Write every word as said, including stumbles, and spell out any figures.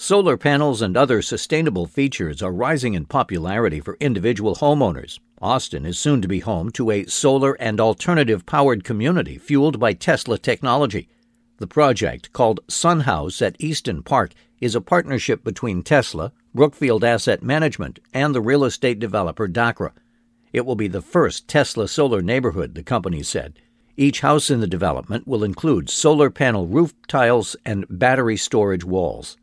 Solar panels and other sustainable features are rising in popularity for individual homeowners. Austin is soon to be home to a solar and alternative-powered community fueled by Tesla technology. The project, called Sun House at Easton Park, is a partnership between Tesla, Brookfield Asset Management, and the real estate developer Dakra. It will be the first Tesla solar neighborhood, the company said. Each house in the development will include solar panel roof tiles and battery storage walls.